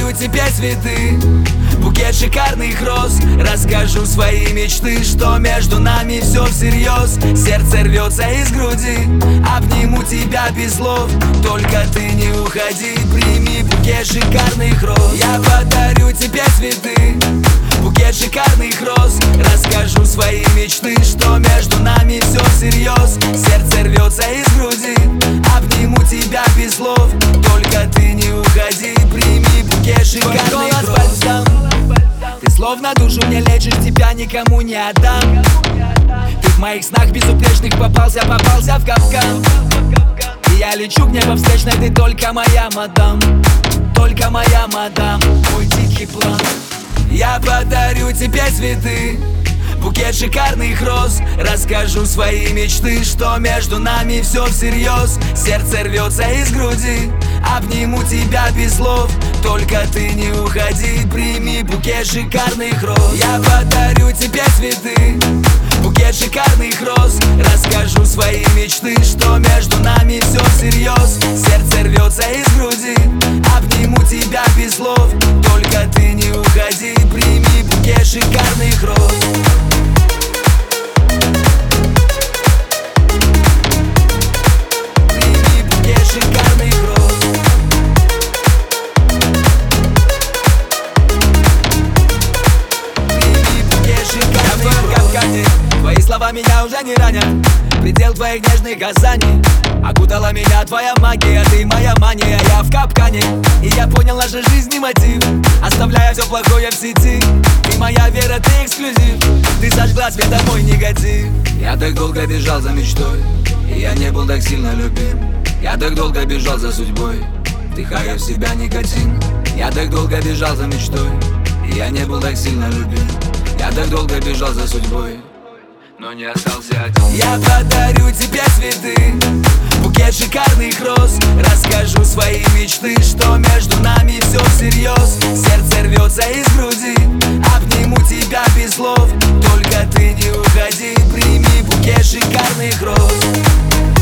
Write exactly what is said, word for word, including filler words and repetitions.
подарю тебе цветы, букет шикарных роз. Расскажу свои мечты, что между нами все всерьез. Сердце рвется из груди, обниму тебя без слов. Только ты не уходи, прими букет шикарных роз. Я подарю тебе цветы, букет шикарных роз. Расскажу свои мечты, что между нами все всерьез. Сердце рвется из груди, обниму тебя без слов. Только ты не уходи, прими букет шикарных роз. Ты словно душу мне лечишь, тебя никому не отдам. Ты в моих снах безупречных попался, попался в капкан. И я лечу к небу встречной, ты только моя мадам. Только моя мадам, мой дикий план. Я подарю тебе цветы, букет шикарных роз. Расскажу свои мечты, что между нами все всерьез. Сердце рвется из груди, обниму тебя без слов. Только ты не уходи, прими букет шикарных роз. Я подарю тебе цветы, букет шикарных роз. Расскажу свои мечты, что между нами все всерьез. Сердце рвется из груди, обниму тебя без слов. Только ты не уходи, прими букет шикарных роз. Прими букет шикарных роз. Прими букет шикарных роз. Твои слова меня уже не ранят, предел твоих нежных касаний. Окутала меня твоя магия, ты моя мания, я в капкане. И я понял нашей жизни мотив, оставляя все плохое в сети. Ты моя вера, ты эксклюзив, ты сожгла светом мой негатив. Я так долго бежал за мечтой, и я не был так сильно любим. Я так долго бежал за судьбой, вдыхая в себя никотин. Я так долго бежал за мечтой, и я не был так сильно любим. Я так долго бежал за судьбой, но не остался один. Я подарю тебе цветы, букет шикарных роз. Расскажу свои мечты, что между нами все всерьез. Сердце рвется из груди, обниму тебя без слов. Только ты не уходи, прими букет шикарных роз.